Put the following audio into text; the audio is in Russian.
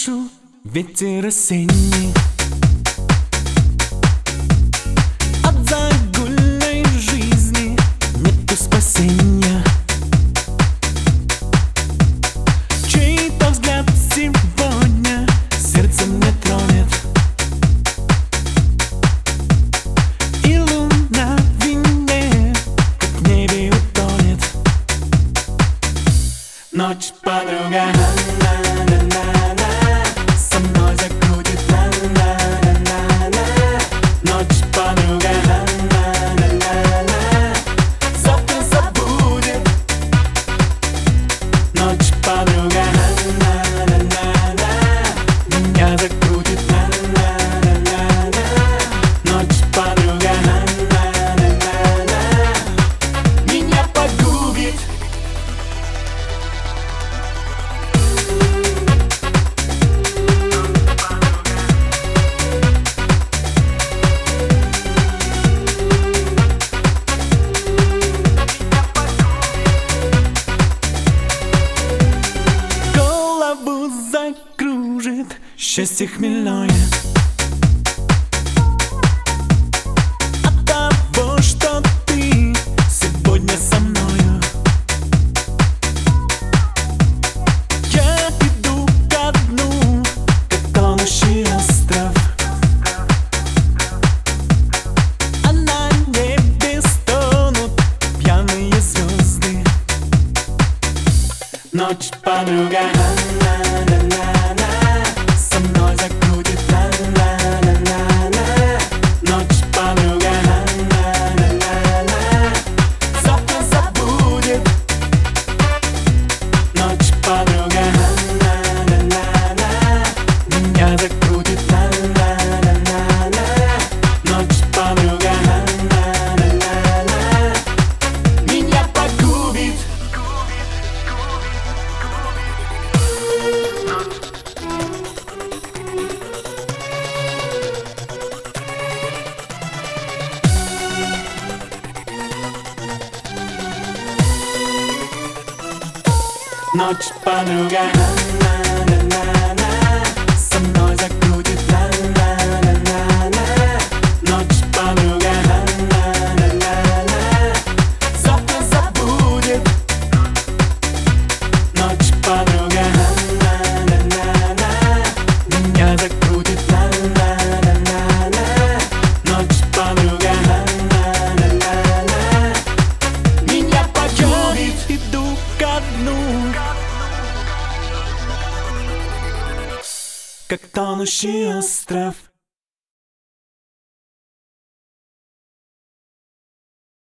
душу ветер осенний. От загульной жизни нету спасения. Чей-то взгляд сегодня сердце мне тронет, и луна в вине, как в небе утонет. Ночь, подруга, со мной закрутит, ночь, подруга, завтра забудет. Ночь, подруга, меня закрутит, ночь, подруга, меня погубит. Закружит счастье хмельное от того, что ты сегодня со мною. Я иду ко дну, как тонущий остров, а на небе стонут пьяные звезды. Ночь, подруга, со мной закрутит, ночь, подруга, завтра забудет. Ночь, подруга, меня закрутит, ночь, подруга, меня погубит. Ночь, подруга, со мной закрутит, ночь, подруга, завтра забудет. Ночь, подруга, меня закрутит, ночь, подруга, меня погубит. Иду ко дну, как тонущий остров.